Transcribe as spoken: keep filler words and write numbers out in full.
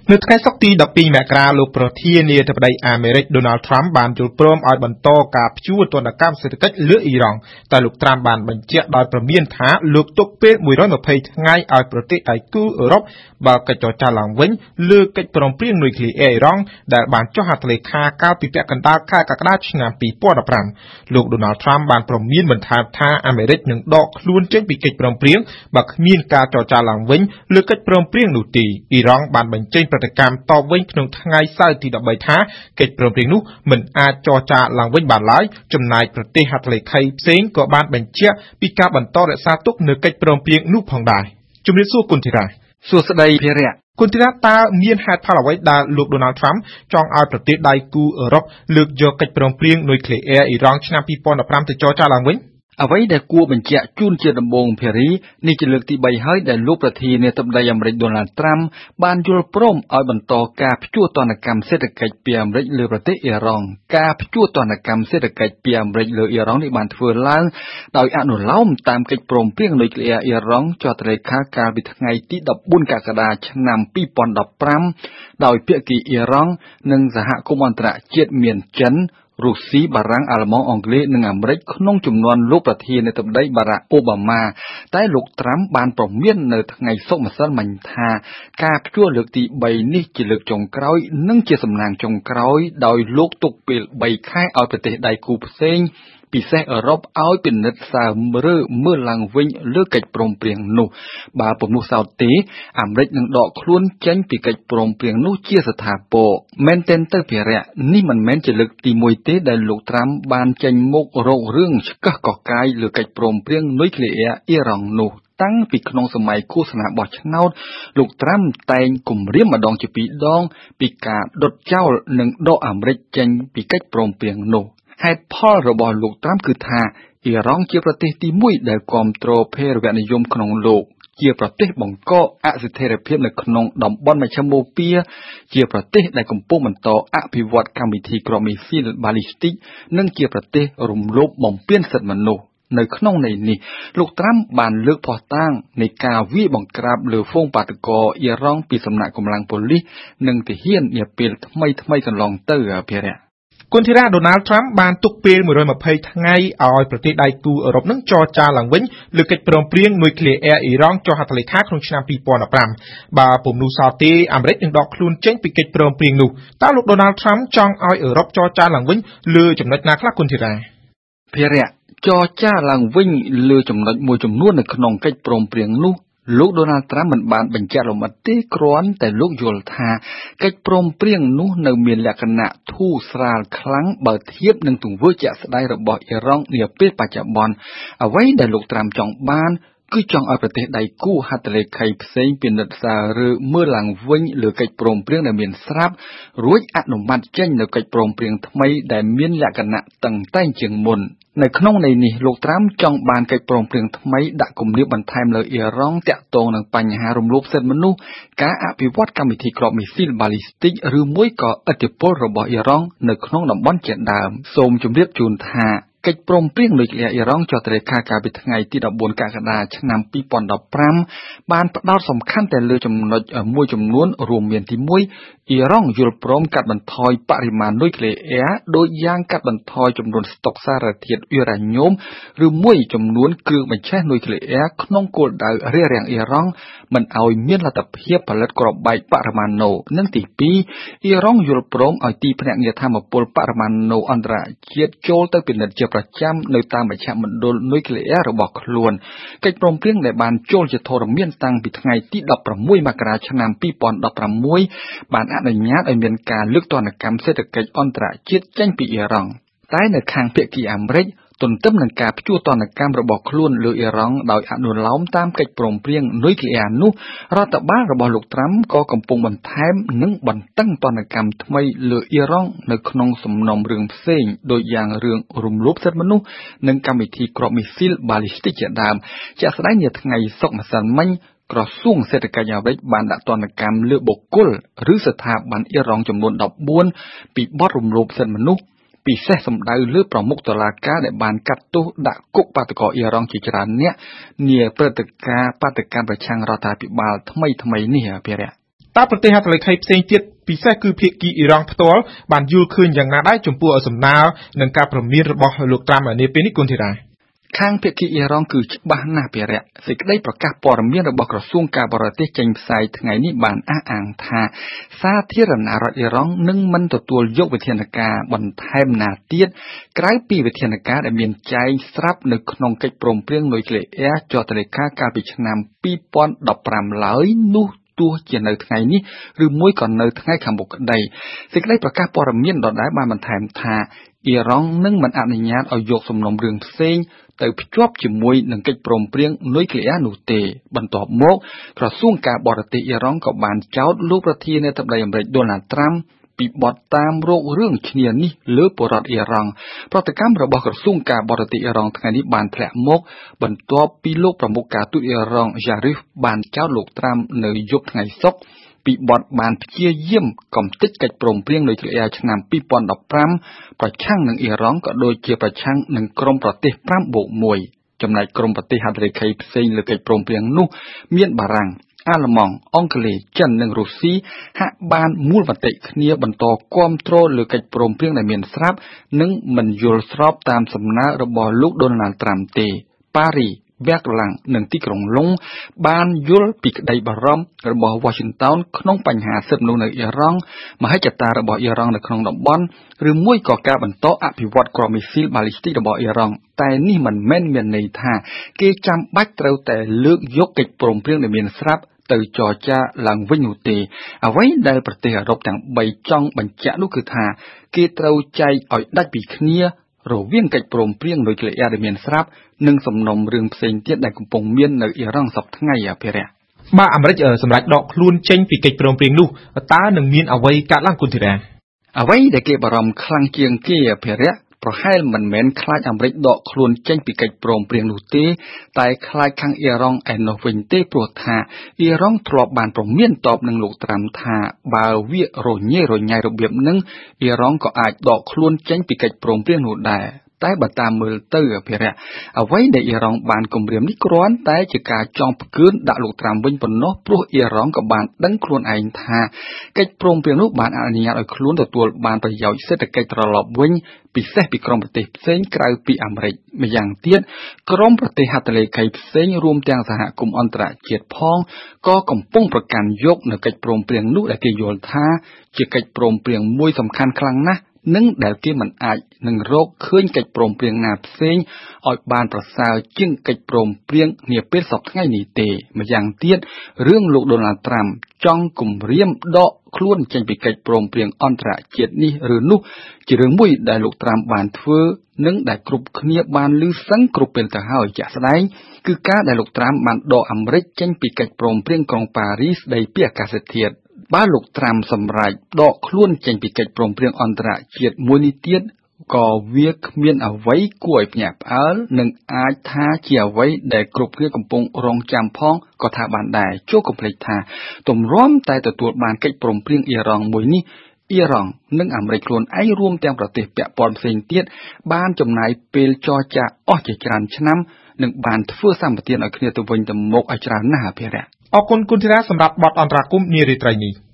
នៅថ្ងៃសុក្រទីដប់ពីរមករាលោកប្រធានាធិបតីអាមេរិក Donald Trump បានយល់ព្រមឲ្យបន្តការព្យួរទណ្ឌកម្មសេដ្ឋកិច្ចលើអ៊ីរ៉ង់តែលោក Trump បានបញ្ជាក់ដោយព្រមានថាលោកទុកពេលមួយរយម្ភៃថ្ងៃឲ្យប្រទេសដៃគូអឺរ៉ុបបើកិច្ចចរចាឡើងវិញលើកិច្ចព្រមព្រៀងនុយក្លេអ៊ែរអ៊ីរ៉ង់ដែលបានចុះហត្ថលេខាកាលពីពាក់កណ្ដាលខែកក្កដាឆ្នាំពីរពាន់ដប់ប្រាំលោក Donald Trump បានព្រមានបន្ថែមថាអាមេរិកនឹងដកខ្លួនចេញពីកិច្ចព្រមព្រៀងបើគ្មានការចរចាឡើងវិញលើកិច្ចព្រមព្រៀងនោះទេអ៊ីរ៉ង់បានបញ្ចេញប្រតិកម្មតបវិញក្នុងថ្ងៃសៅរ៍ទីដប់បីថាកិច្ចព្រមព្រៀងនោះមិនអាចចរចាឡើងវិញបានឡើយចំណែកប្រទេសហត្ថលេខីផ្សេងក៏បានបញ្ជាក់ពីការបន្តរក្សាទុកនៅកិច្ចព្រមព្រៀងនោះផងដែរជំរាបសួរគុណធីរ៉ាសួស្តីភារៈគុណធីរ៉ាតើមានហេតុផលអ្វីដែលលោក Donald Trump ចង់ឲ្យប្រទេសដៃគូអឺរ៉ុបលើកយកកិច្ចព្រមព្រៀងនុយក្លេអ៊ែរអ៊ីរ៉ង់ឆ្នាំពីរពាន់ដប់ប្រាំទៅចរចាឡើងវិញអ្វីដែលគួរបញ្ជាក់ជូនជាដំបូងភារីនេះជាលើកទីបីហើយដែលលោកប្រធានាធិបតីអាមេរិក Donald Trump បានយល់ព្រមឲ្យបន្តការព្យួរទណ្ឌកម្មសេដ្ឋកិច្ចពីអាមេរិកលើប្រទេសអ៊ីរ៉ង់ការព្យួរទណ្ឌកម្មសេដ្ឋកិច្ចពីអាមេរិកលើអ៊ីរ៉ង់នេះបានធ្វើឡើងដោយអនុលោមតាមកិច្ចព្រមព្រៀងនុយក្លេអ៊ែរអ៊ីរ៉ង់ចុះហត្ថលេខាកាលពីថ្ងៃទីដប់បួនកក្កដាឆ្នាំពីរពាន់ដប់ប្រាំដោយភាគីអ៊ីរ៉ង់និងសហគមន៍អន្តរជាតិមានចិនរុស្ស៊ីបារាំងអាល្លឺម៉ង់អង់គ្លេសនិងអាមេរិកក្នុងចំនួនលោកប្រធានាធិបតីបារ៉ាក់អូបាម៉ាតែលោកត្រាំបានប្រមាននៅថ្ងៃសុក្រម្សិលមិញថាការព្យួរលើកទីបីនេះជាលើកចុងក្រោយនិងជាសំណាងចុងក្រោយដោយលោកទុកពេលបីខែឲ្យប្រទេសដៃគូផ្សេងពិសេសអឺរ៉ុបឲ្យពិនិត្យសើមើលមើលឡើងវិញលើកិច្ចព្រមព្រៀងនោះបើពុំនោះសោតទេអាមេរិកនឹងដកខ្លួនចេញពីកិច្ចព្រមព្រៀងនោះជាស្ថាពរមែនទែនទៅភារៈនេះមិនមែនជាលើកទីមួយទេដែលលោកត្រាំបានចេញមុខរករឿងឆ្កឹះកកាយលើកិច្ចព្រមព្រៀងនុយក្លេអ៊ែរអ៊ីរ៉ង់នោះតាំងពីក្នុងសម័យឃោសនាបោះឆ្នោតលោកត្រាំតែងគំរាមម្ដងជាពីរដងពីការដុតចោលនិងដកអាមេរិកចេញពីកិច្ចព្រមព្រៀងនោះហេតុផលរបស់លោកត្រាំគឺថាអ៊ីរ៉ង់ជាប្រទេសទីមួយដែលគាំទ្រភេរវនិយមក្នុងលោកជាប្រទេសបង្កអស្ថិរភាពនៅក្នុងតំបន់មជ្ឈមបូព៌ាជាប្រទេសដែលកំពុងបន្តអភិវឌ្ឍកម្មវិធីគ្រាប់មីស៊ីលបាឡីស្ទិកនិងជាប្រទេសរំលោភបំពានសិទ្ធិមនុស្សនៅក្នុងន័យនេះលោកត្រាំបានលើកភស្តុតាងនៃការវាយបង្ក្រាបលើហ្វូងបាតុករអ៊ីរ៉ង់ពីសំណាក់កម្លាំងប៉ូលីសនិងទាហាននាពេលថ្មីថ្មីកន្លងទៅភារៈគុនធីរ៉ា Donald Trump បានទុកពេលមួយរយម្ភៃថ្ងៃឲ្យប្រទេសដៃគូអឺរ៉ុបនឹងចរចាឡើងវិញលើកិច្ចព្រមព្រៀងនុយក្លេអ៊ែរអ៊ីរ៉ង់ចុះហត្ថលេខាក្នុងឆ្នាំពីរពាន់ដប់ប្រាំបើពុំនោះសោតទេអាមេរិកនឹងដកខ្លួនចេញពីកិច្ចព្រមព្រៀងនោះតើលោក Donald Trump ចង់ឲ្យអឺរ៉ុបចរចាឡើងវិញលើចំណុចណាខ្លះគុនធីរ៉ាភារៈចរចាឡើងវិញលើចំណុចមួយចំនួននៅក្នុងកិច្ចព្រមព្រៀងនោះលោក Donald Trump មិនបានបញ្ជាក់លម្អិតទេគ្រាន់តែលោកយល់ថាកិច្ចព្រមព្រៀងនោះនៅមានលក្ខណៈធូរស្រាលខ្លាំងបើធៀបនឹងទង្វើជាក់ស្ដែងរបស់អ៊ីរ៉ង់នាពេលបច្ចុប្បន្នអ្វីដែលលោក Trump ចង់បានគឺចង់ឲ្យប្រទេសដៃគូហត្ថលេខីផ្សេងពិនិត្យសាររើមើលឡើងវិញលើកិច្ចព្រមព្រៀងដែលមានស្រាប់រួចអនុម័តចេញនៅកិច្ចព្រមព្រៀងថ្មីដែលមានលក្ខណៈតឹងតែងជាងមុននៅក្នុងន័យនេះលោកត្រាំចង់បានកិច្ចព្រមព្រៀងថ្មីដាក់គំនាបបន្ថែមលើអ៊ីរ៉ង់តាក់ទងនឹងបញ្ហារំលោភសិទ្ធិមនុស្សការអភិវឌ្ឍកម្មវិធីគ្រាប់មីស៊ីលបាឡីស្ទិកឬមួយក៏ឥទ្ធិពលរបស់អ៊ីរ៉ង់នៅក្នុងតំបន់ជាដើមសូមជម្រាបជូនថាកិច្ចព្រមព្រៀងនុយក្លេអ៊ែរអ៊ីរ៉ង់ចុះហត្ថលេខាកាលពីថ្ងៃទីដប់បួនកក្កដាឆ្នាំពីរពាន់ដប់ប្រាំបានផ្ដោតសំខាន់តែលើចំណុចមួយចំនួនរួមមានទីមួយអ៊ីរ៉ង់យល់ព្រមកាត់បន្ថយបរិមាណនុយក្លេអ៊ែរដោយយ៉ាងកាត់បន្ថយចំនួនស្តុកសារធាតុអ៊ុរ៉ាញ៉ូមឬមួយចំនួនគ្រឿងបញ្ឆេះនុយក្លេអ៊ែរក្នុងគោលដៅរារាំងអ៊ីរ៉ង់មិនឲ្យមានលទ្ធភាពផលិតគ្រាប់បែកបរិមាណូនិងទីពីរអ៊ីរ៉ង់យល់ព្រមឲ្យទីភ្នាក់ងារថាមពលបរិមាណូអន្តរជាតិចូលទៅពិនិត្យជាប្រចាំនៅតាមមជ្ឈមណ្ឌលនុយក្លេអ៊ែររបស់ខ្លួនកិច្ចព្រមព្រៀងដែលបានចូលជាធរមានតាំងពីថ្ងៃទីដប់ប្រាំមួយមករាឆ្នាំពីរពាន់ដប់ប្រាំមួយបានអនុញ្ញាតឲ្យមានការលើកទណ្ឌកម្មសេដ្ឋកិច្ចអន្តរជាតិចេញពីអ៊ីរ៉ង់តែនៅខាងភាគីអាមេរិកទន្ទឹមនឹងការព្យួរទណ្ឌកម្មរបស់ខ្លួនលើអ៊ីរ៉ង់ដោយអនុលោមតាមកិច្ចព្រមព្រៀងនុយក្លេអ៊ែរនោះរដ្ឋបាលរបស់លោកត្រាំក៏កំពុងបន្ថែមនិងបន្តឹងទណ្ឌកម្មថ្មីលើអ៊ីរ៉ង់នៅក្នុងសំណុំរឿងផ្សេងដូចយ៉ាងរឿងរំលោភសិទ្ធិមនុស្សនិងកម្មវិធីគ្រាប់មីស៊ីលបាឡីស្ទិកជាដើមជាក់ស្ដែងនាថ្ងៃសុក្រម្សិលមិញក្រសួងសេដ្ឋកិច្ចអាមេរិកបានដាក់ទណ្ឌកម្មលើបុគ្គលឬស្ថាប័នអ៊ីរ៉ង់ចំនួនដប់បួនពីបទរំលោភសិទ្ធិមនុស្សពិសេសសម្ដៅលើប្រមុខតុលាការដែលបានកាត់ទោសដាក់គុកបាតុករអ៊ីរ៉ង់ជាច្រើនអ្នកនាព្រឹត្តិការណ៍បាតុកម្មប្រឆាំងរដ្ឋាភិបាលថ្មីថ្មីនេះភារៈតើប្រទេសហត្ថលេខីផ្សេងទៀតពិសេសគឺភាគីអ៊ីរ៉ង់ផ្ទាល់បានយល់ឃើញយ៉ាងណាដែរចំពោះសំណើនិងការព្រមានរបស់លោកត្រាំនាពេលនេះគុនធីរ៉ាខាងភាគីអ៊ីរ៉ង់គឺច្បាស់ណាស់ភារៈសេចក្តីប្រកាសព័ត៌មានរបស់ក្រសួងការបរទេសចេញផ្សាយថ្ងៃនេះបានអះអាងថាសាធារណរដ្ឋអ៊ីរ៉ង់នឹងមិនទទួលយកវិធានការបន្ថែមណាទៀតក្រៅពីវិធានការដែលមានចែងស្រាប់នៅក្នុងកិច្ចព្រមព្រៀងនុយក្លេអ៊ែរចុះហត្ថលេខាកាលពីឆ្នាំពីរពាន់ដប់ប្រាំឡើយនោះទោះជានៅថ្ងៃនេះឬមួយក៏នៅថ្ងៃខាងមុខក្តីសេចក្តីប្រកាសព័ត៌មានដដែលបានបន្ថែមថាអ៊ីរ៉ង់នឹងមិនអនុញ្ញាតឲ្យយកសំណុំរឿងផ្សេងទៅភ្ជាប់ជាមួយនឹងកិច្ចព្រមព្រៀងនុយក្លេអ៊ែរនោះទេបន្ទាប់មកក្រសួងការបរទេសអ៊ីរ៉ង់ក៏បានចោទលោកប្រធានាធិបតីអាមេរិកដូណាល់ត្រាំពីបទតាមរករឿងឈ្នានេះលើពលរដ្ឋអ៊ីរ៉ង់ប្រតិកម្មរបស់ក្រសួងការបរទេសអ៊ីរ៉ង់ថ្ងៃនេះបានធ្លាក់មកបន្ទាប់ពីលោកប្រមុខការទូតអ៊ីរ៉ង់យ៉ារីហ្វបានចោទលោកត្រាំនៅយប់ថ្ងៃសុក្រពីបទបានព្យាយាមកំទេចកិច្ចព្រមព្រៀងនុយក្លេអ៊ែរឆ្នាំពីរពាន់ដប់ប្រាំប្រឆាំងនឹងអ៊ីរ៉ង់ក៏ដូចជាប្រឆាំងនឹងក្រុមប្រទេសប្រាំបូកមួយចំណែកក្រុមប្រទេសហត្ថលេខីផ្សេងលើកិច្ចព្រមព្រៀងនោះមានបារាំងអាល្លឺម៉ង់អង់គ្លេសចិននិងរុស្ស៊ីហាក់បានមូលមតិគ្នាបន្តគាំទ្រលើកិច្ចព្រមព្រៀងដែលមានស្រាប់និងមិនយល់ស្របតាមសំណើរបស់លោកដូណាល់ត្រាំទេប៉ារីបែកឡាំងនិងទីក្រុងឡុងបានយល់ពីក្តីបារម្ភរបស់ Washington ក្នុងបញ្ហាសិទ្ធិមនុស្សនៅអ៊ីរ៉ង់មហិច្ឆតារបស់អ៊ីរ៉ង់នៅក្នុងតំបន់ឬមួយក៏ការបន្តអភិវឌ្ឍគ្រាប់មីស៊ីលបាឡីស្ទិករបស់អ៊ីរ៉ង់តែនេះមិនមែនមានន័យថាគេចាំបាច់ត្រូវតែលើកយកកិច្ចព្រមព្រៀងដែលមានស្រាប់ទៅចរចាឡើងវិញនោះទេអ្វីដែលប្រទេសអឺរ៉ុបទាំងបីចង់បញ្ជាក់នោះគឺថាគេត្រូវចែកឲ្យដាច់ពីគ្នារវាងកិច្ចព្រមព្រៀងនុយក្លេអ៊ែរដែលមានស្រាប់និងសំណុំរឿងផ្សេងទៀតដែលកំពុងមាននៅអ៊ីរ៉ង់សប្តាហ៍ថ្ងៃអភិរក្សបាទអាមេរិកសម្រាប់ដកខ្លួនចេញពីកិច្ចព្រមព្រៀងនោះតើនឹងមានអ្វីកើតឡើងគុនធីរ៉ាអ្វីដែលគេបារម្ភខ្លាំងជាងគេអភិរក្សប្រហែលមិនមែនខ្លាចអាមេរិកដកខ្លួនចេញពីកិច្ចព្រមព្រៀងនោះទេតែខ្លាចខាងអ៊ីរ៉ង់ឯណោះវិញទេព្រោះថាអ៊ីរ៉ង់ធ្លាប់បានប្រមានតបនឹងលោកត្រាំថាបើវារញ៉េរញ៉ៃរបៀបហ្នឹងអ៊ីរ៉ង់ក៏អាចដកខ្លួនចេញពីកិច្ចព្រមព្រៀងនោះដែរតែបើតាមមើលទៅអភិរក្សអ្វីដែលអ៊ីរ៉ង់បានគម្រាមនេះគ្រាន់តែជាការចង់ផ្កើនដាក់លោកត្រាំវិញប៉ុណ្ណោះព្រោះអ៊ីរ៉ង់ក៏បានដឹងខ្លួនឯងថាកិច្ចព្រមព្រៀងនោះបានអនុញ្ញាតឲ្យខ្លួនទទួលបានប្រយោជន៍សេដ្ឋកិច្ចត្រឡប់វិញពិសេសពីក្រុមប្រទេសផ្សេងក្រៅពីអាមេរិកម្យ៉ាងទៀតក្រុមប្រទេសហត្ថលេខីផ្សេងរួមទាំងសហគមន៍អន្តរជាតិផងក៏កំពុងប្រកាន់យកនៅកិច្ចព្រមព្រៀងនោះដែលគេយល់ថាជាកិច្ចព្រមព្រៀងមួយសំខាន់ខ្លាំងណាស់និងដែលគេមិនអាចនឹងរកឃើញកិច្ចព្រមព្រៀងណាផ្សេងឲ្យបានប្រសើរជាងកិច្ចព្រមព្រៀងនាពេលសប្តាហ៍ថ្ងៃនេះទេម្យ៉ាងទៀតរឿងលោកដូណាល់ត្រាំចង់គំរាមដកខ្លួនចេញពីកិច្ចព្រមព្រៀងអន្តរជាតិនេះឬនោះជារឿងមួយដែលលោកត្រាំបានធ្វើនិងដែលគ្រប់គ្នាបានឮសឹងគ្រប់ពេលទៅហើយជាក់ស្ដែងគឺការដែលលោកត្រាំបានដកអាមេរិកចេញពីកិច្ចព្រមព្រៀងក្រុងប៉ារីសស្ដីពីអាកាសធាតុបើលោកត្រាំសម្រេចដកខ្លួនចេញពីកិច្ចព្រមព្រៀងអន្តរជាតិមួយនេះទៀតក៏វាគ្មានអ្វីគួរឲ្យភ្ញាក់ផ្អើលនិងអាចថាជាអ្វីដែលគ្រប់គ្នាកំពុងរងចាំផងក៏ថាបានដែរចូលកុំភ្លេចថាទម្រាំតែទទួលបានកិច្ចព្រមព្រៀងអ៊ីរ៉ង់មួយនេះអ៊ីរ៉ង់និងអាមេរិកខ្លួនឯងរួមទាំងប្រទេសពាក់ព័ន្ធផ្សេងទៀតបានចំណាយពេលចរចាអស់ជាច្រើនឆ្នាំនិងបានធ្វើសម្បទានឲ្យគ្នាទៅវិញទៅមកឲ្យច្រើនណាស់អភិរក្សអរគុណគុណធីរ៉ាសម្រាប់បទអន្តរាគមន៍នារាត្រីនេះ